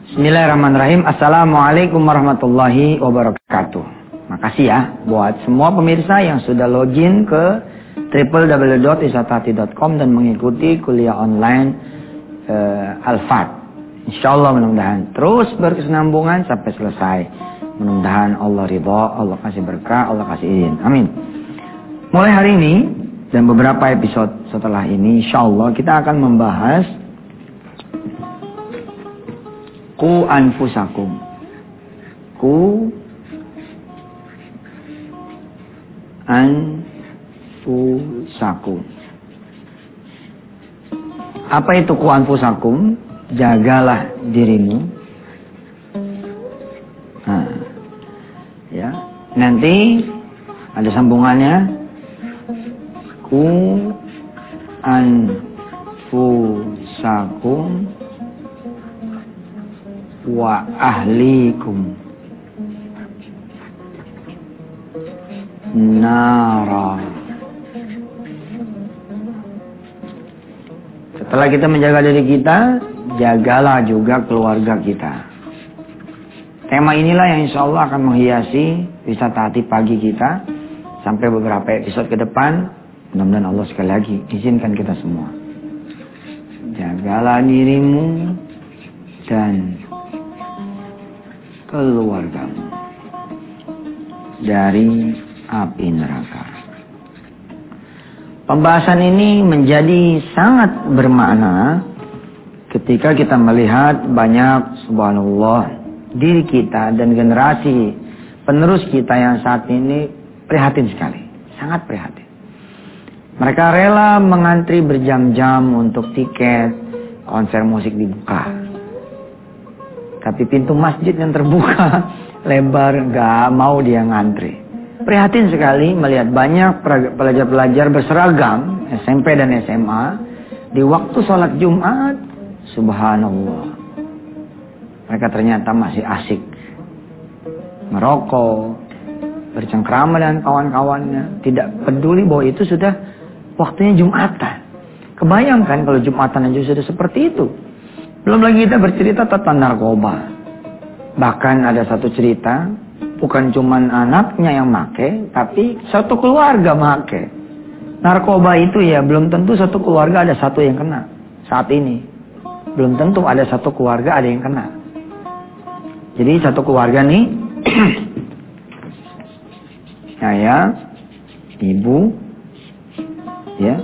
Bismillahirrahmanirrahim. Assalamualaikum warahmatullahi wabarakatuh. Makasih ya buat semua pemirsa yang sudah login ke www.wisatahati.com dan mengikuti kuliah online Al-Fat. Insyaallah mudah-mudahan terus berkesinambungan sampai selesai. Mudah-mudahan Allah ridha, Allah kasih berkah, Allah kasih izin. Amin. Mulai hari ini dan beberapa episode setelah ini insyaallah kita akan membahas Ku anfusakum. Ku anfusakum. Apa itu ku anfusakum? Jagalah dirimu. Nah, ya. Nanti ada sambungannya. Ku anfusakum wa ahlikum nara. Setelah kita menjaga diri kita, jagalah juga keluarga kita. Tema inilah yang insya Allah akan menghiasi wisata hati pagi kita sampai beberapa episode ke depan. Mudah-mudahan Allah sekali lagi izinkan kita semua. Jagalah dirimu dan keluargamu dari api neraka. Pembahasan ini menjadi sangat bermakna ketika kita melihat banyak subhanallah diri kita dan generasi penerus kita yang saat ini prihatin sekali, sangat prihatin. Mereka rela mengantri berjam-jam untuk tiket konser musik dibuka. Tapi pintu masjid yang terbuka lebar, gak mau dia ngantri. Prihatin sekali melihat banyak pelajar-pelajar berseragam SMP dan SMA di waktu sholat Jumat. Subhanallah. Mereka ternyata masih asik merokok, bercengkrama dengan kawan-kawannya. Tidak peduli bahwa itu sudah waktunya Jumatan. Kebayangkan kalau Jumatan aja sudah seperti itu. Belum lagi kita bercerita tentang narkoba. Bahkan ada satu cerita, bukan cuma anaknya yang make, tapi satu keluarga make. Narkoba itu ya belum tentu satu keluarga ada satu yang kena. Saat ini belum tentu ada satu keluarga ada yang kena. Jadi satu keluarga nih, ayah, ibu, ya,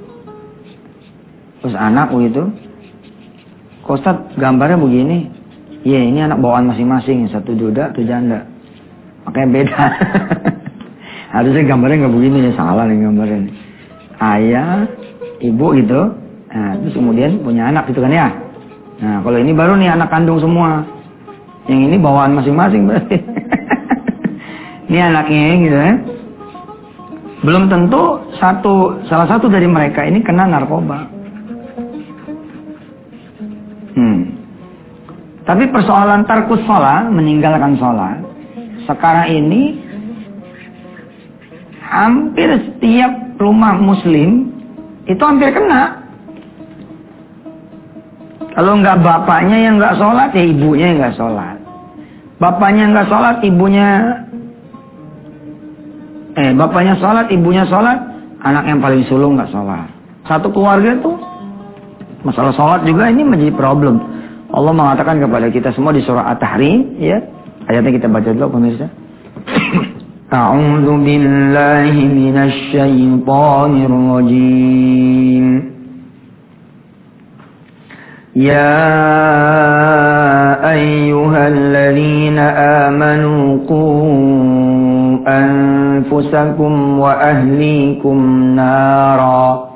terus anak begitu. Kok Ustaz gambarnya begini? Iya, ini anak bawaan masing-masing. Satu duda, satu janda. Makanya beda. Harusnya gambarnya nggak begini ya, salah nih gambarnya. Ayah, ibu gitu. Nah, terus kemudian punya anak gitu kan ya. Nah, kalau ini baru nih anak kandung semua. Yang ini bawaan masing-masing berarti. Ini anaknya gitu ya. Belum tentu salah satu dari mereka ini kena narkoba. Tapi persoalan tarkus sholat, meninggalkan sholat, sekarang ini hampir setiap rumah muslim itu hampir kena. Kalau nggak bapaknya yang nggak sholat, ya ibunya yang nggak sholat. Bapaknya nggak sholat, bapaknya sholat, ibunya sholat, anak yang paling sulung nggak sholat. Satu keluarga tuh masalah sholat juga ini menjadi problem. Allah mengatakan kepada kita semua di surah At-Tahrim, ya. Ayatnya kita baca dulu pemirsa. A'udzu billahi minasy syaithanir rajim. Ya ayyuhalladzina amanu qu anfusakum wa ahlikum nara.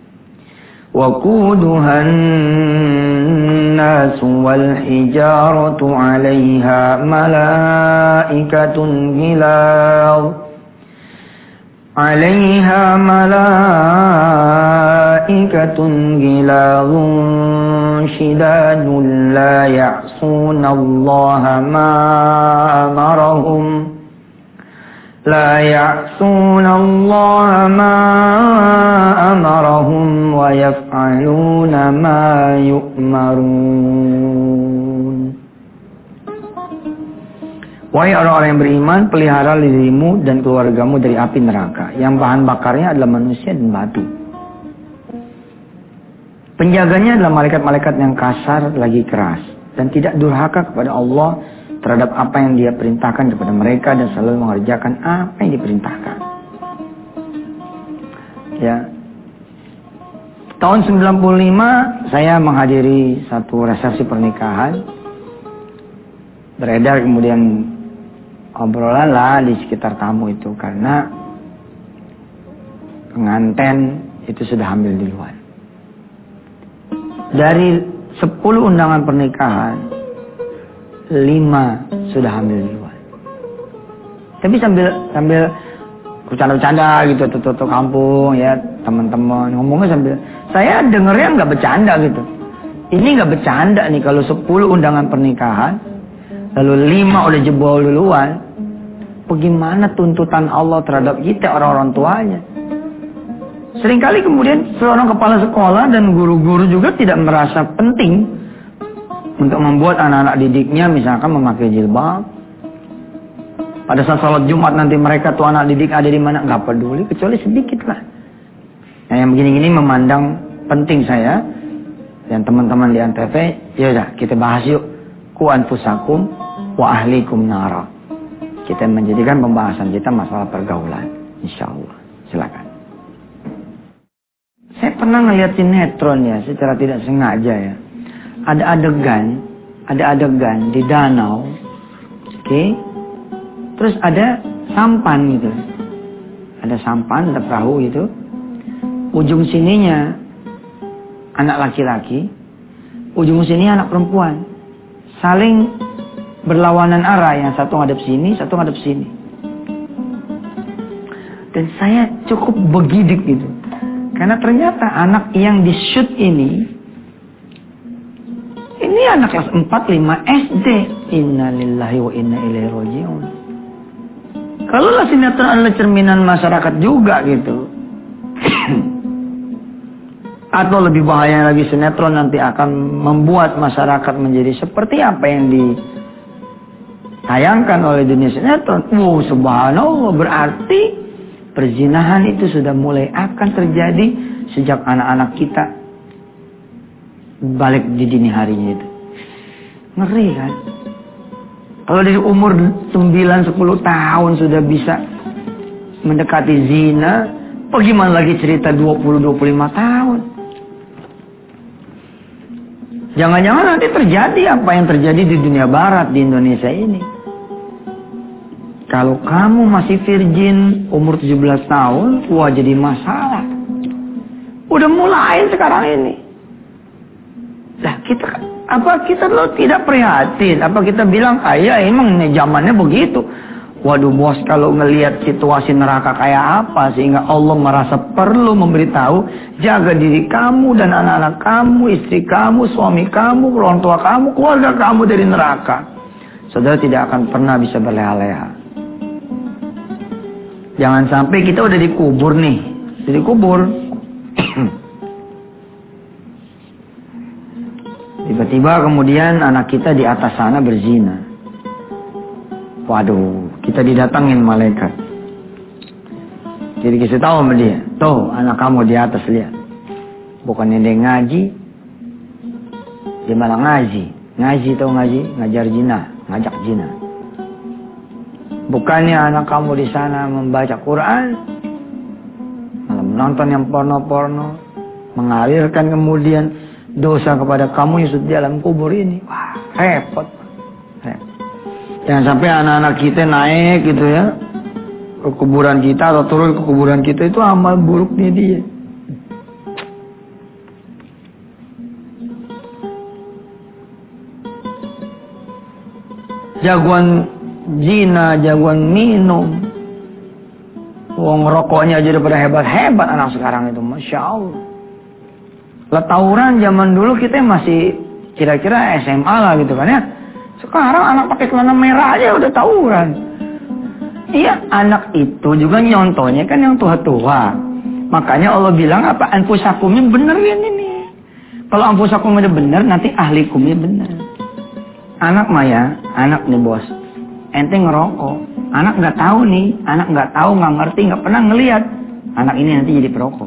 وقودها الناس والحجارة عليها ملائكة غلاظ شداد لا يعصون الله ما أمرهم ويفعلون ما يؤمرون. Wahai orang-orang yang beriman, pelihara dirimu dan keluargamu dari api neraka, yang bahan bakarnya adalah manusia dan batu. Penjaganya adalah malaikat-malaikat yang kasar lagi keras, dan tidak durhaka kepada Allah terhadap apa yang Dia perintahkan kepada mereka, dan selalu mengerjakan apa yang diperintahkan. Ya. Tahun 95 saya menghadiri satu resepsi pernikahan. Beredar kemudian obrolan lah di sekitar tamu itu, karena pengantin itu sudah hamil duluan. Dari 10 undangan pernikahan, 5 sudah hamil duluan. Tapi sambil bercanda-bercanda gitu, tutup kampung ya, teman-teman ngomongnya sambil, saya dengernya nggak bercanda gitu. Ini nggak bercanda nih, kalau 10 undangan pernikahan, lalu 5 udah jebol duluan. Bagaimana tuntutan Allah terhadap kita, orang-orang tuanya? Seringkali kemudian seorang kepala sekolah dan guru-guru juga tidak merasa penting untuk membuat anak-anak didiknya misalkan memakai jilbab. Pada saat sholat Jumat nanti mereka tuh anak didik ada di mana, nggak peduli, kecuali sedikit lah. Nah, yang begini-gini memandang penting saya dan teman-teman di Antv. Ya udah, kita bahas yuk. Ku anfusakum wa ahlikum nara. Kita menjadikan pembahasan kita masalah pergaulan, insyaallah. Silakan. Saya pernah ngeliat sinetron ya, secara tidak sengaja ya. Ada adegan di danau, oke? Terus ada sampan gitu. Ada sampan, ada perahu gitu. Ujung sininya anak laki-laki, ujung sininya anak perempuan. Saling berlawanan arah, yang satu ngadep sini, satu ngadep sini. Dan saya cukup begidik gitu. Karena ternyata anak yang di-shoot ini anak kelas 4, 5 SD. Innalillahi wa inna ilaihi raji'un. Kalau lah sinetron adalah cerminan masyarakat juga gitu. Atau lebih bahaya lagi, sinetron nanti akan membuat masyarakat menjadi seperti apa yang ditayangkan oleh dunia sinetron. Subhanallah, berarti perzinahan itu sudah mulai akan terjadi sejak anak-anak kita balik di dini harinya itu. Ngeri kan? Kalau dari umur 9-10 tahun sudah bisa mendekati zina, bagaimana lagi cerita 20-25 tahun? Jangan-jangan nanti terjadi apa yang terjadi di dunia barat, di Indonesia ini. Kalau kamu masih virgin umur 17 tahun, wah jadi masalah. Udah mulai sekarang ini. Lah kita lo tidak prihatin? Apa kita bilang, ya emang zamannya begitu. Waduh bos, kalau ngelihat situasi neraka kayak apa sehingga Allah merasa perlu memberitahu, jaga diri kamu dan anak-anak kamu, istri kamu, suami kamu, orang tua kamu, keluarga kamu dari neraka. Saudara tidak akan pernah bisa berleha-leha. Jangan sampai kita udah dikubur nih, dikubur. Tiba-tiba kemudian anak kita di atas sana berzina. Waduh, kita didatangin malaikat. Jadi kita tahu sama dia, tuh anak kamu di atas, lihat. Bukannya dia ngaji, dia malah ngaji. Ngaji tahu ngaji, ngajar zina, ngajak zina. Bukannya anak kamu di sana membaca Quran, malah menonton yang porno-porno, mengalirkan kemudian dosa kepada kamu yang sudah di alam kubur ini. Wah, repot. Jangan sampai anak-anak kita naik gitu ya ke kuburan kita atau turun ke kuburan kita, itu amal buruknya dia. Jagoan zina, jagoan minum. Wong rokoknya aja udah pada hebat-hebat anak sekarang itu, Masya Allah. Lah tawuran zaman dulu kita masih kira-kira SMA lah gitu kan ya. Sekarang anak pakai celana merah aja udah tawuran. Iya, anak itu juga nyontohnya kan yang tua-tua. Makanya Allah bilang apa? Anfusakumnya bener kan ini. Kalau anfusakumnya bener, nanti ahlikumnya bener. Anak Maya, anak nih bos. ente ngerokok. Anak nggak tahu nih, anak nggak tahu, nggak ngerti, nggak pernah ngelihat. Anak ini nanti jadi perokok.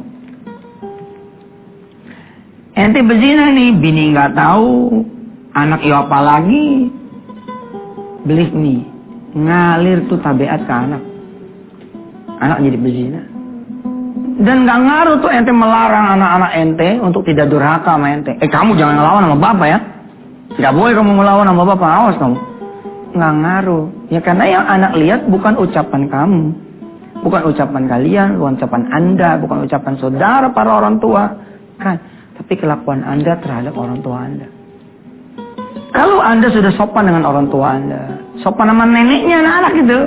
Ente berzina nih, bini nggak tahu, anak ya apa lagi. Believe me, ngalir tuh tabiat ke anak. Anak jadi berzina. Dan nggak ngaruh tuh ente melarang anak-anak ente untuk tidak durhaka sama ente. Kamu jangan ngelawan sama bapak ya. Tidak boleh kamu ngelawan sama bapak, awas kamu. Nggak ngaruh. Ya karena yang anak lihat bukan ucapan kamu. Bukan ucapan kalian, bukan ucapan anda, bukan ucapan saudara para orang tua. Kan, tapi kelakuan anda terhadap orang tua anda. Kalau anda sudah sopan dengan orang tua anda, sopan sama neneknya anak-anak gitu.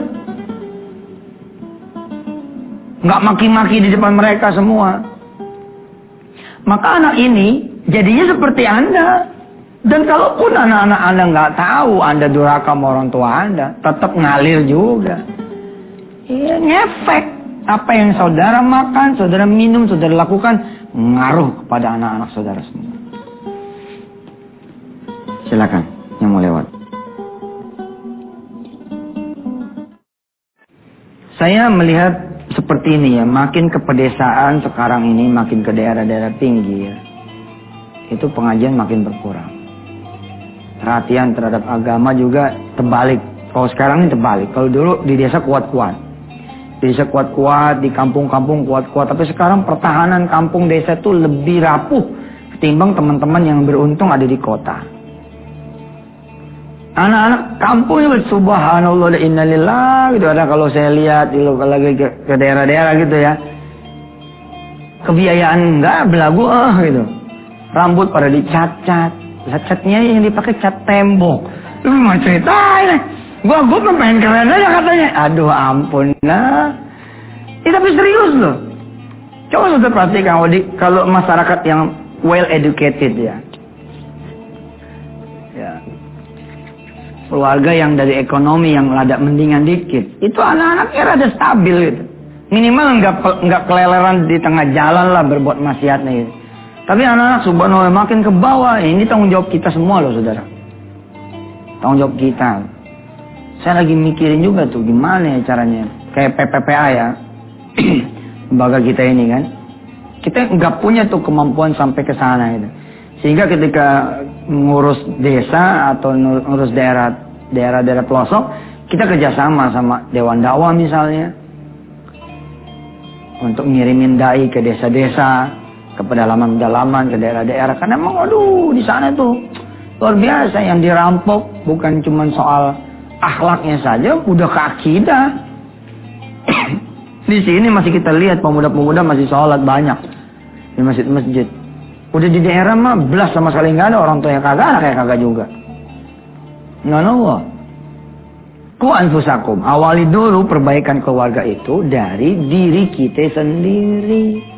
Nggak maki-maki di depan mereka semua. Maka anak ini jadinya seperti anda. Dan kalaupun anak-anak anda nggak tahu anda durhaka sama orang tua anda, tetap ngalir juga. Ya, ngefek. Apa yang saudara makan, saudara minum, saudara lakukan, ngaruh kepada anak-anak saudara semua. Silakan yang mau lewat. Saya melihat seperti ini ya, makin ke pedesaan sekarang ini, makin ke daerah-daerah tinggi ya, itu pengajian makin berkurang. Perhatian terhadap agama juga terbalik. Kalau sekarang ini terbalik. Kalau dulu di desa kuat-kuat. Di desa kuat-kuat, di kampung-kampung kuat-kuat. Tapi sekarang pertahanan kampung desa itu lebih rapuh ketimbang teman-teman yang beruntung ada di kota. Anak-anak kampung ini subhanallah, innalillah gitu. Ada kalau saya lihat lagi ke daerah-daerah gitu ya, kebiayaan enggak, belagu gitu. Rambut pada dicat-cat. Catnya yang dipakai cat tembok. Lu mau ceritain? Gua pengen keren aja katanya. Aduh ampun nah. Tapi serius loh. Coba sudah perhatikan kalau masyarakat yang well educated ya. Keluarga yang dari ekonomi yang rada mendingan dikit, itu anak-anaknya rada stabil gitu. Minimal nggak keleleran di tengah jalan lah berbuat maksiatnya gitu. Tapi anak-anak subhanallah makin ke bawah. Ini tanggung jawab kita semua loh saudara. Tanggung jawab kita. Saya lagi mikirin juga tuh gimana ya caranya. Kayak PPPA ya. Lembaga kita ini kan. Kita nggak punya tuh kemampuan sampai ke sana gitu. Sehingga ketika ngurus desa atau ngurus daerah pelosok, kita kerjasama sama Dewan Dakwah misalnya. Untuk ngirimin dai ke desa-desa, ke pedalaman-pedalaman, ke daerah-daerah. Karena emang aduh di sana tuh luar biasa yang dirampok bukan cuma soal akhlaknya saja, udah ke akidah. Di sini masih kita lihat pemuda-pemuda masih sholat banyak di masjid-masjid. Udah di daerah mah belas sama sekali nggak ada orang tua yang kagak, anak yang kagak juga. Nggak. Ku anfusakum, awali dulu perbaikan keluarga itu dari diri kita sendiri.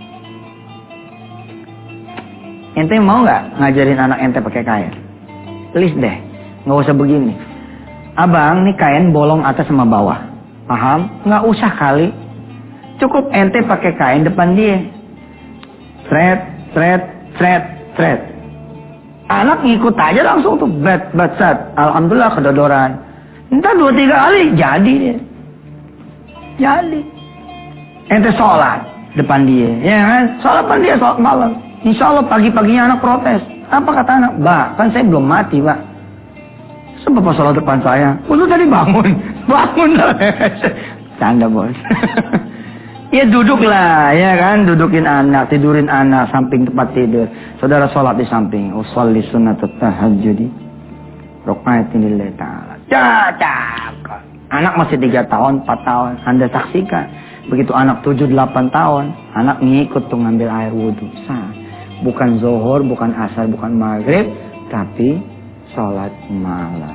Ente mau nggak ngajarin anak ente pakai kain? Please deh, nggak usah begini. Abang, nih kain bolong atas sama bawah, paham? Nggak usah kali. Cukup ente pakai kain depan dia. Thread. Anak ngikut aja langsung tuh bat-bat. Alhamdulillah kedodoran. Entah 2-3 kali jadi dia. Jadi. Ente sholat depan dia, ya kan? Sholat depan dia, sholat malam. Insya Allah pagi-paginya anak protes. Apa kata anak? Mbak, kan saya belum mati, Pak. Sebab Bapak sholat depan saya. Lu tadi bangun. Bangun lah. Canda, bos. Ya duduklah, ya kan? Dudukin anak, tidurin anak, samping tempat tidur. Saudara sholat di samping. Usolli sunnatut tahajjudi. Rokaitin lillahi ta'ala. Cacak. Anak masih 3 tahun, 4 tahun. Anda saksikan. Begitu anak 7-8 tahun. Anak ngikut tuh ngambil air wudhu. Bukan zuhur, bukan asar, bukan maghrib, tapi sholat malam.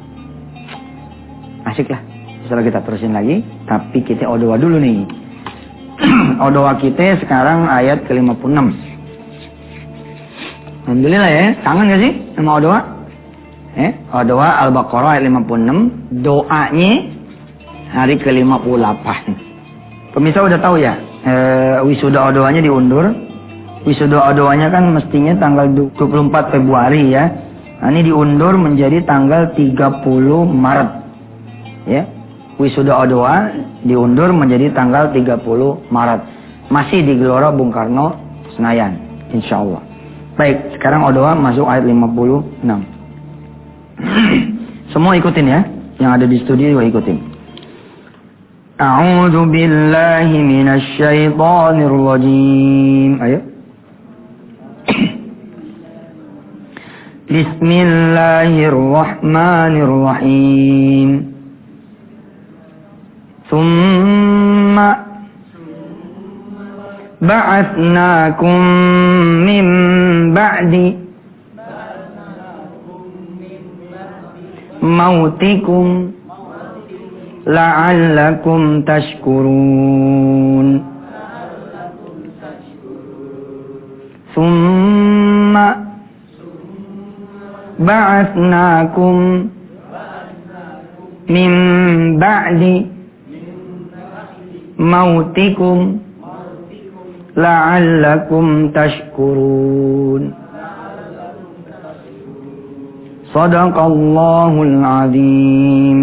Asik lah. Setelah kita terusin lagi, tapi kita odoa dulu nih. Odoa kita sekarang ayat ke-56. Alhamdulillah ya, kangen gak sih sama odoa? Odoa Al-Baqarah ayat 56, doanya hari ke-58. Pemirsa udah tahu ya, wisuda odoanya diundur. Wisuda odoanya kan mestinya tanggal 24 Februari ya. Nah, ini diundur menjadi tanggal 30 Maret. Ya. Wisuda O2 diundur menjadi tanggal 30 Maret. Masih di Gelora Bung Karno, Senayan. Insyaallah. Baik, sekarang O2 masuk ayat 56. Semua ikutin ya. Yang ada di studio juga ikutin. A'udzu billahi minasy syaithanir rajim. Ayo. Bismillahirrahmanirrahim. Thumma ba'atsnakum min ba'di mautikum la'allakum tashkurun. Thumma ba'atsnakum min ba'di mautikum la'allakum tashkurun. Shadaqallahul azim.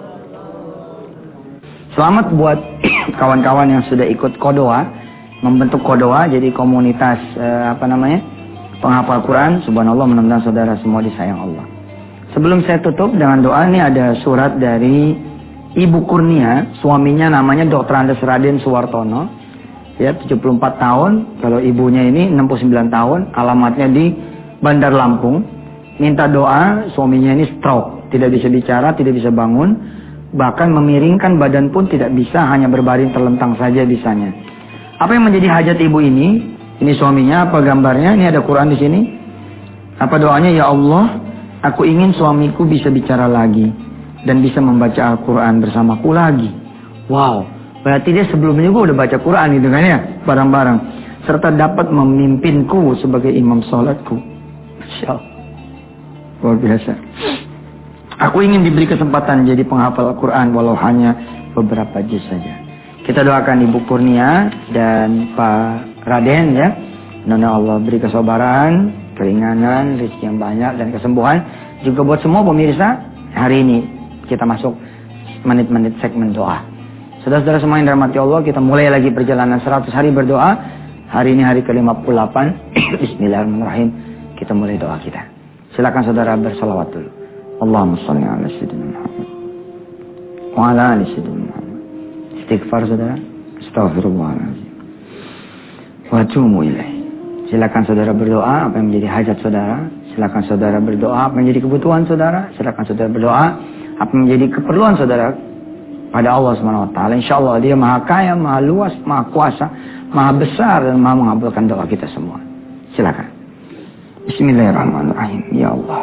Selamat buat kawan-kawan yang sudah ikut Kodoa, membentuk Kodoa jadi komunitas penghafal Quran. Subhanallah, mudah-mudahan saudara semua disayang Allah. Sebelum saya tutup dengan doa, ini ada surat dari Ibu Kurnia, suaminya namanya Dr. Andes Raden Suwartono, ya 74 tahun, kalau ibunya ini 69 tahun, alamatnya di Bandar Lampung. Minta doa, suaminya ini stroke, tidak bisa bicara, tidak bisa bangun, bahkan memiringkan badan pun tidak bisa, hanya berbaring terlentang saja bisanya. Apa yang menjadi hajat ibu ini? Ini suaminya, apa gambarnya? Ini ada Quran di sini. Apa doanya? Ya Allah, aku ingin suamiku bisa bicara lagi dan bisa membaca Al-Quran bersamaku lagi. Wow, berarti dia sebelumnya juga udah baca Quran gitu kan ya, bareng-bareng. Serta dapat memimpinku sebagai imam sholatku. Masya Allah. Luar biasa. Aku ingin diberi kesempatan jadi penghafal Al-Quran walau hanya beberapa juz saja. Kita doakan Ibu Kurnia dan Pak Raden ya. Mudah-mudahan Allah beri kesabaran, keringanan, rezeki yang banyak dan kesembuhan. Juga buat semua pemirsa, hari ini kita masuk menit-menit segmen doa. Saudara-saudara semua yang dirahmati Allah, kita mulai lagi perjalanan 100 hari berdoa. Hari ini hari ke-58. Bismillahirrahmanirrahim. Kita mulai doa kita. Silakan saudara bersalawat dulu. Allahumma shalli ala sayyidina Muhammad wa ala ali sayyidina Muhammad. Istighfar saudara. Astaghfirullahaladzim. Wa atubu ilaih. Silakan saudara berdoa apa yang menjadi hajat saudara. Silakan saudara berdoa apa yang menjadi kebutuhan saudara. Silakan saudara berdoa apa yang menjadi keperluan saudara pada Allah Subhanahu wa taala. Insyaallah Dia Maha Kaya, Maha Luas, Maha Kuasa, Maha Besar dan Maha mengabulkan doa kita semua. Silakan. Bismillahirrahmanirrahim. Ya Allah,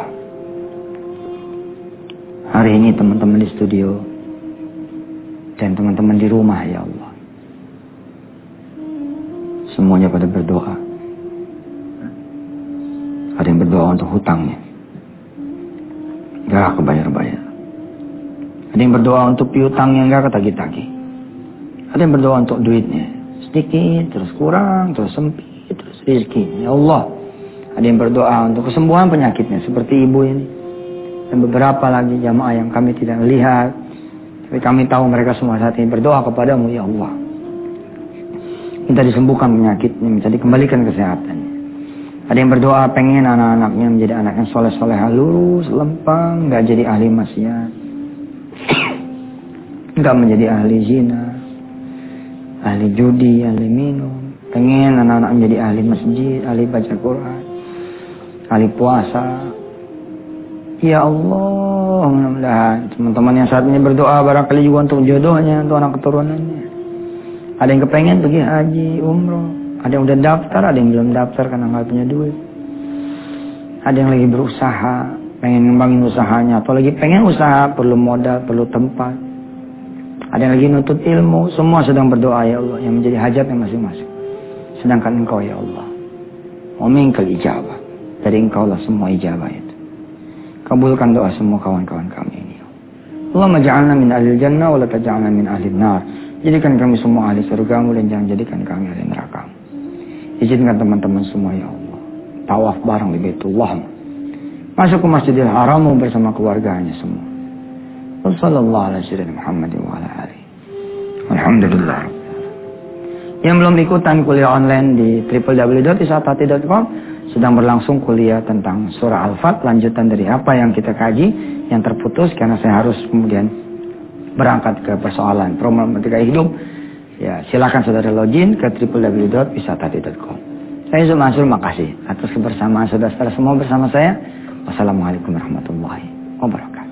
hari ini teman-teman di studio dan teman-teman di rumah, ya Allah, semuanya pada berdoa. Ada yang berdoa untuk hutangnya, gak kebayar-bayar. Ada yang berdoa untuk piutangnya gak ketagih-tagih. Ada yang berdoa untuk duitnya, sedikit, terus kurang, terus sempit, terus rezeki. Ya Allah, ada yang berdoa untuk kesembuhan penyakitnya seperti ibu ini. Dan beberapa lagi jamaah yang kami tidak lihat. Tapi kami tahu mereka semua saat ini berdoa kepadamu, ya Allah. Minta disembuhkan penyakitnya, minta dikembalikan kesehatannya. Ada yang berdoa pengen anak-anaknya menjadi anak yang soleh-soleh, lurus, lempang, gak jadi ahli maksiat. Gak menjadi ahli zina, ahli judi, ahli minum. Pengen anak-anak menjadi ahli masjid, ahli baca Quran, ahli puasa. Ya Allah, mudah-mudahan teman-teman yang saat ini berdoa barangkali juga untuk jodohnya, untuk anak keturunannya. Ada yang kepengen pergi haji, umroh. Ada yang udah daftar, ada yang belum daftar karena nggak punya duit. Ada yang lagi berusaha, pengen ngembangin usahanya, atau lagi pengen usaha, perlu modal, perlu tempat. Ada yang lagi nuntut ilmu, semua sedang berdoa ya Allah, yang menjadi hajatnya masing-masing. Sedangkan Engkau ya Allah, wa minkal ijabah, dari Engkau lah semua ijabah itu. Kabulkan doa semua kawan-kawan kami ini. Allahumma ja'alna min ahlil jannah wa la taj'alna min ahlin nar. Jadikan kami semua ahli surgamu dan jangan jadikan kami ahli neraka. Izinkan teman-teman semua ya Allah tawaf bareng di Baitullah, masuk ke Masjidil Haram bersama keluarganya semua. Wassallallahu ala sayyidina Muhammad wa ala alihi. Alhamdulillah. Yang belum ikutan kuliah online di www.isathati.com, sedang berlangsung kuliah tentang surah Al-Fat, lanjutan dari apa yang kita kaji yang terputus karena saya harus kemudian berangkat ke persoalan problematika hidup. Ya, silakan saudara login ke www.isathati.com. Saya Yusuf Mansur, makasih atas kebersamaan saudara-saudara semua bersama saya. Wassalamualaikum warahmatullahi wabarakatuh.